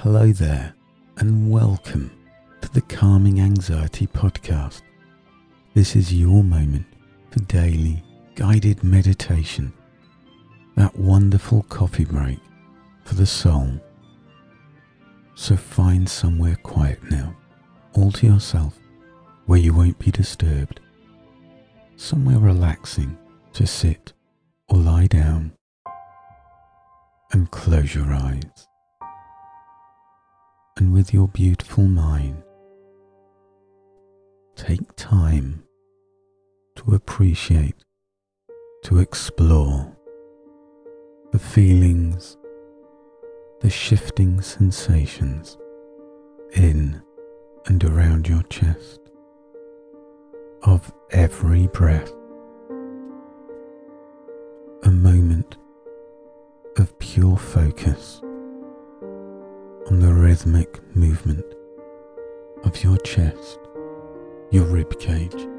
Hello there, and welcome to the Calming Anxiety Podcast. This is your moment for daily guided meditation, that wonderful coffee break for the soul. So find somewhere quiet now, all to yourself, where you won't be disturbed. Somewhere relaxing to sit or lie down, and close your eyes. And with your beautiful mind, take time to appreciate, to explore the feelings, the shifting sensations in and around your chest of every breath. A moment of pure focus on the rhythmic movement of your chest, your rib cage,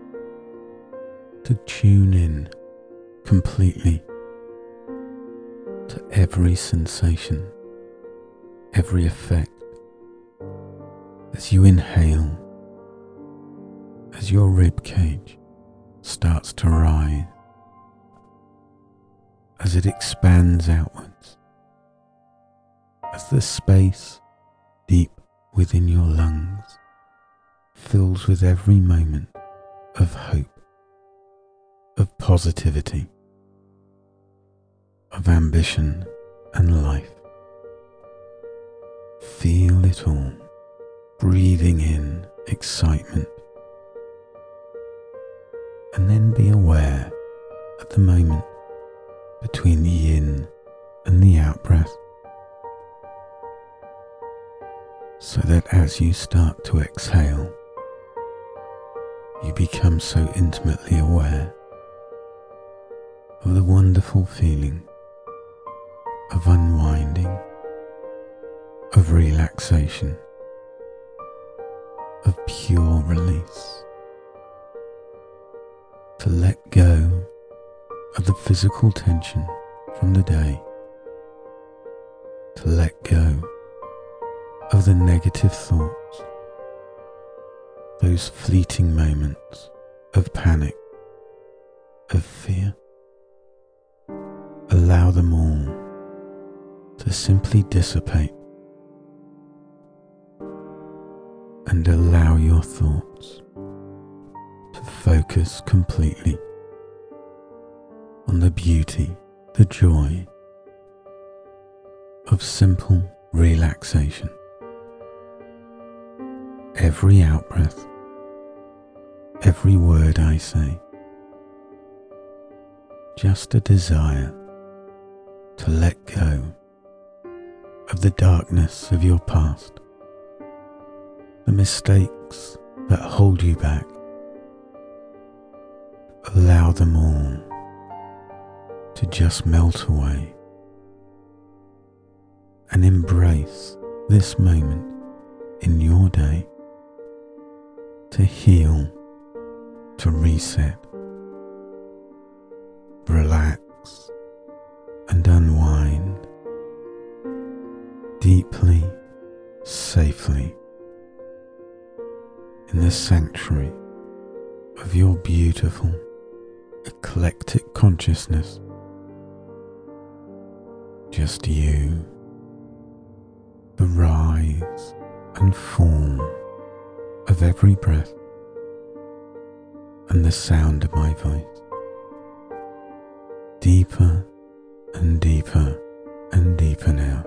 to tune in completely to every sensation, every effect as you inhale, as your rib cage starts to rise, as it expands outwards, as the space deep within your lungs fills with every moment of hope, of positivity, of ambition and life. Feel it all, breathing in excitement, and then be aware at the moment between the in and the out breath, so that as you start to exhale, you become so intimately aware of the wonderful feeling of unwinding, of relaxation, of pure release, to let go of the physical tension from the day, to let go of the negative thoughts, those fleeting moments of panic, of fear. Allow them all to simply dissipate, and allow your thoughts to focus completely on the beauty, the joy of simple relaxation. Every out-breath, every word I say, just a desire to let go of the darkness of your past, the mistakes that hold you back. Allow them all to just melt away, and embrace this moment in your day to heal, to reset, relax and unwind deeply, safely in the sanctuary of your beautiful, eclectic consciousness. Just you, the rise and fall of every breath, and the sound of my voice, deeper and deeper and deeper now.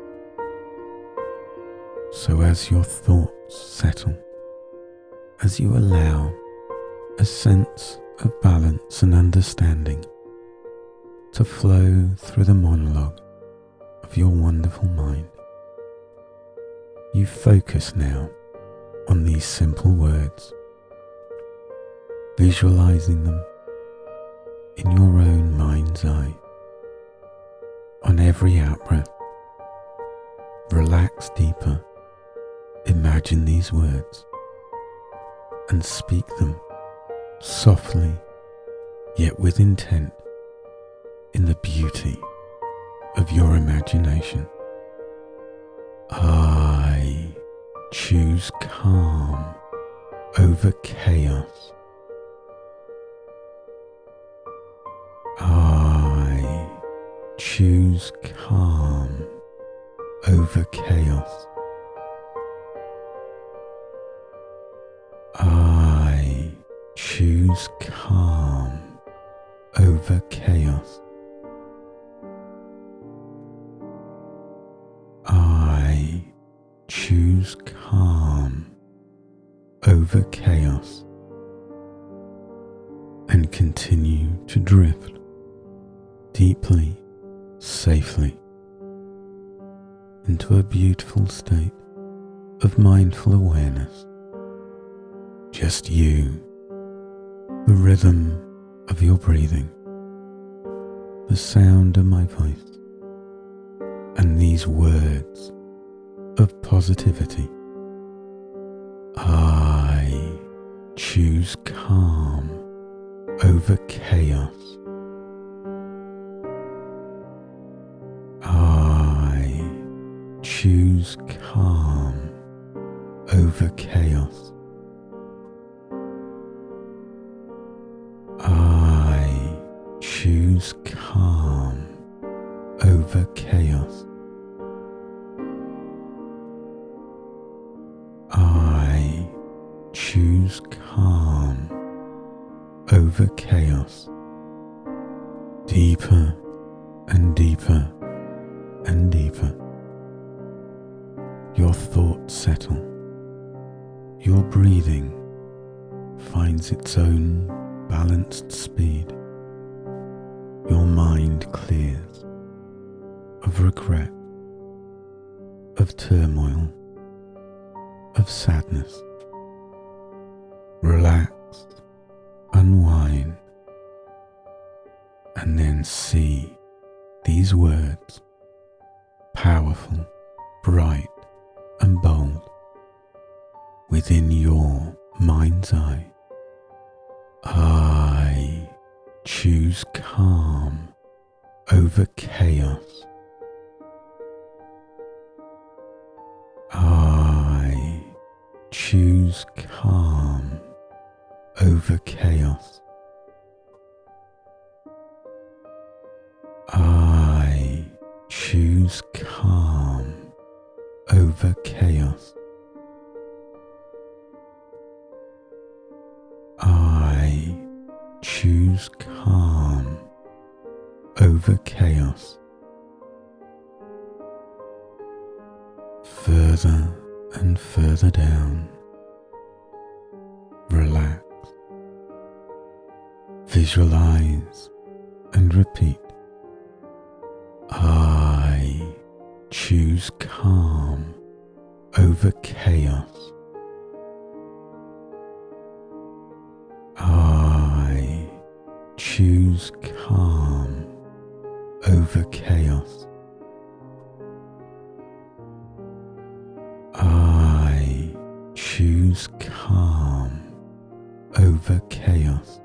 So as your thoughts settle, as you allow a sense of balance and understanding to flow through the monologue of your wonderful mind, you focus now on these simple words, visualizing them in your own mind's eye. On every out-breath, relax deeper, imagine these words, and speak them softly yet with intent in the beauty of your imagination. choose calm over chaos. I choose calm over chaos. I choose calm over chaos. I choose calm over chaos, and continue to drift deeply, safely into a beautiful state of mindful awareness. Just you, the rhythm of your breathing, the sound of my voice, and these words of positivity. I choose calm over chaos. I choose calm over chaos. I choose calm over chaos. I choose calm over chaos. Deeper and deeper and deeper. Your thoughts settle. Your breathing finds its own balanced speed. Your mind clears of regret, of turmoil, of sadness. Relax, unwind, and then see these words, powerful, bright, and bold, within your mind's eye. I choose calm over chaos. I choose calm over chaos. I choose calm over chaos. I choose calm over chaos. Further and further down. Relax. Visualize and repeat. I choose calm over chaos. I choose calm over chaos. I choose calm over chaos.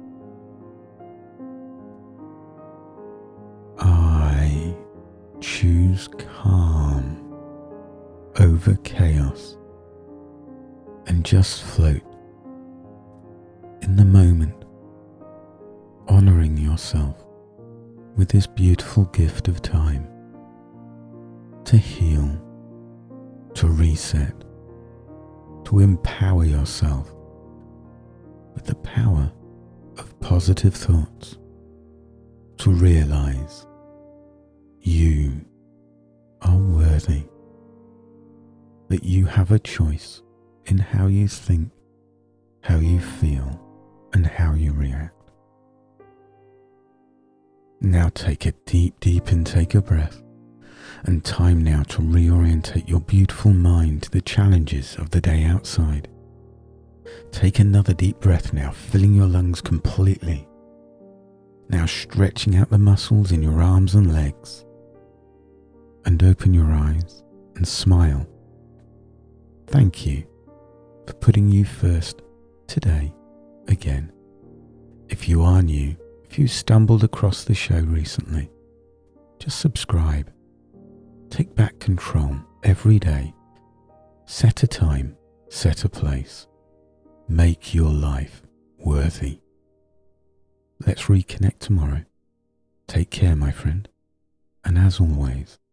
I choose calm over chaos, and just float in the moment, honoring yourself with this beautiful gift of time to heal, to reset, to empower yourself with the power of positive thoughts, to realize you are worthy, that you have a choice in how you think, how you feel, and how you react. Now take a deep intake of breath, and time now to reorientate your beautiful mind to the challenges of the day outside. Take another deep breath now, filling your lungs completely. Now stretching out the muscles in your arms and legs, and open your eyes and smile. Thank you for putting you first today again. If you are new, if you stumbled across the show recently, just subscribe. Take back control every day Set a time, set a place. Make your life worthy. Let's reconnect tomorrow. Take care, my friend. And as always,